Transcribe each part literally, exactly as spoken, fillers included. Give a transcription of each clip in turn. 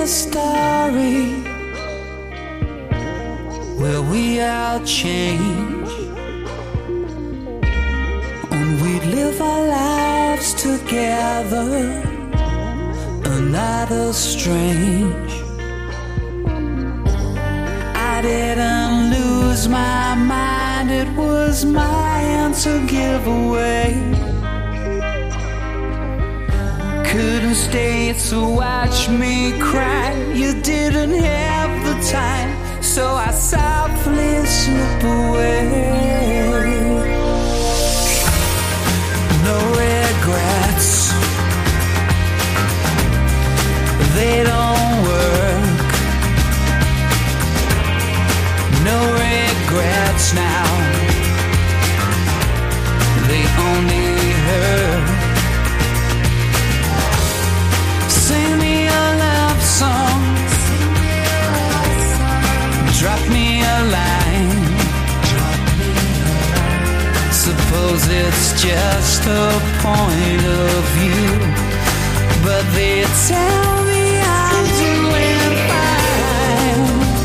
a story where we all change, and we'd live our lives together, and not as strange. I didn't lose my mind, it was mine to give away. Couldn't stay to watch me cry, you didn't have the time, so I softly slip away. No regrets, they don't work. No regrets now, they only hurt. Sing me a love song, drop me a line. Suppose it's just a point of view, but they tell me I'm doing fine.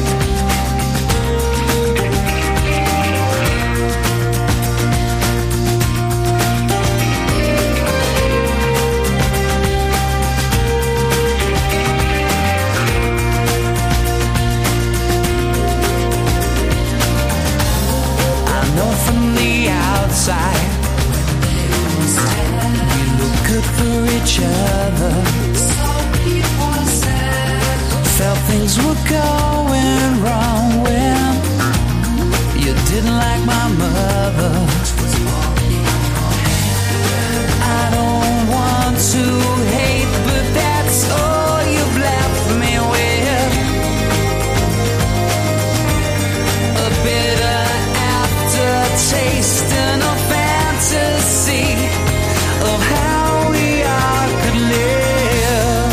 We look good for each other. Felt things were going wrong when you didn't like my mother. I don't want to hate, but that's all you've left me with. A bitter aftertaste and a fantasy of how we all could live.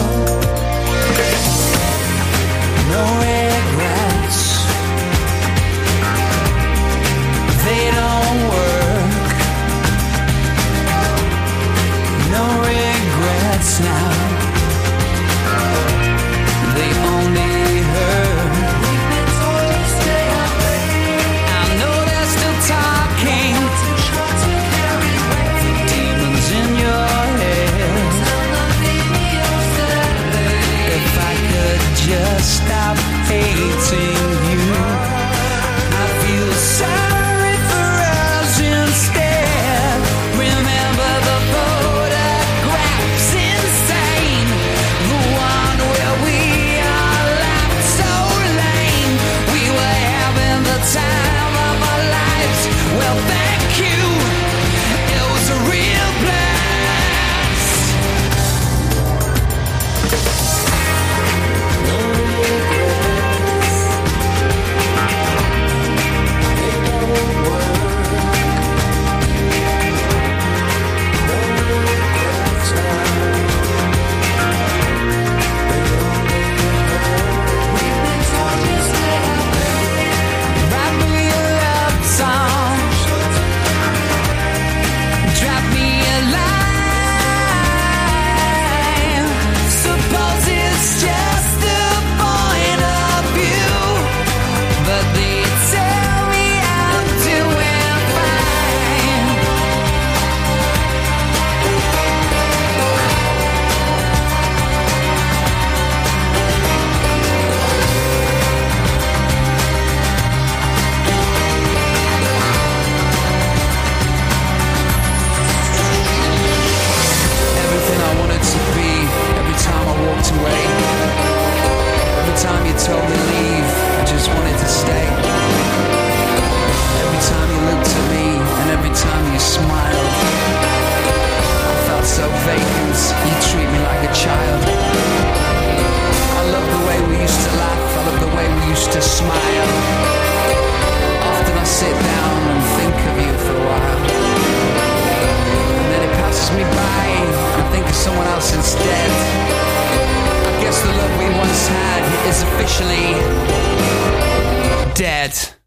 No regrets, they don't work. No regrets now, they only hurt. I know they're still talking, demons in your head. If I could just stop hating you, I feel sorry for us instead. Remember the photographs insane, the one where we all laughed so lame. We were having the time of our lives. Well, thank you, it was a real blast. No regrets, they don't work. No regrets now, they only hurt. We've been told to stay away. Write me a love song, drop me a line. Suppose it's just a point of view, but they tell me I'm doing fine. Everything I wanted to be, every time I walked away, every time you told me leave, I just wanted to stay. Every time you looked at me, and every time you smiled, I felt so vacant, you treat me like a child. I love the way we used to laugh, I love the way we used to smile. Often I sit down and think of you for a while, and then it passes me by, I think of someone else instead. I guess the love we once had is officially dead.